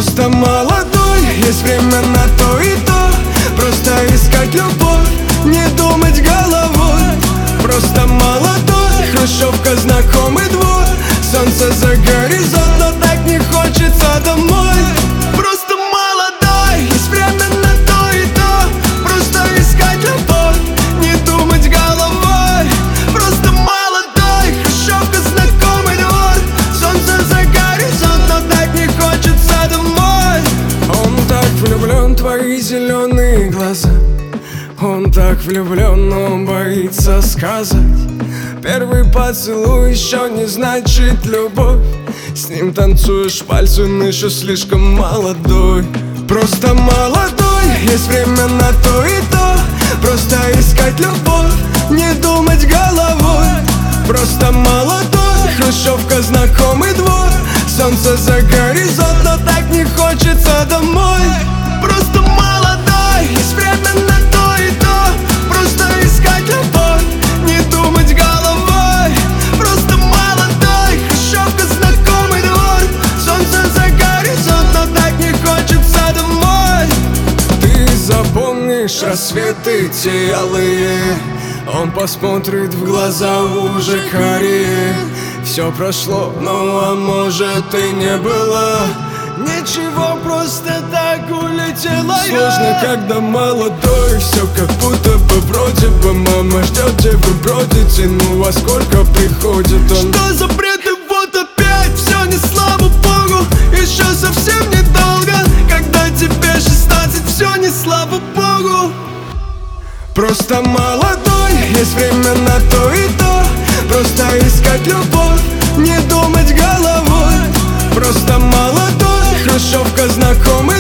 Просто молодой, есть время на то и то. Просто искать любовь, не думать головой. Просто молодой, хрущевка, знакомый двор. Солнце за горизонт, но так не хочется домой. Просто молодой, есть время на то и то. Просто искать любовь, не думать головой. Просто молодой, хрущевка, знакомый двор. Солнце за горизонт, но так не хочется домой. Он так влюблен в твои зеленые глаза. Он так влюблен, но боится сказать. Первый поцелуй еще не значит любовь. С ним танцуешь, пальцы, но еще слишком молодой. Просто молодой, есть время на то и то. Просто искать любовь, не думать головой. Просто молодой, хрущевка, знакомый двор. Солнце за горизонт, но так не хочется домой. Просто молодой, есть время на то и то. Просто искать любовь, не думать головой. Просто молодой, хрущевка, знакомый двор. Солнце за горизонт, но так не хочется домой. Ты запомнишь рассветы те алые. Он посмотрит в глаза уже карие. Все прошло, ну а может и не было. Ничего, просто так улетела я. Сложно, когда молодой. Все как будто бы вроде бы. Мама ждет, где вы бродите. Ну а сколько приходит он? Что за бред, и вот опять все не слава богу. Еще совсем недолго, когда тебе 16. Все не слава богу. Просто молодой, есть время на то и то. Просто искать любовь, не думать головой. Просто молодой, хрущевка, знакомый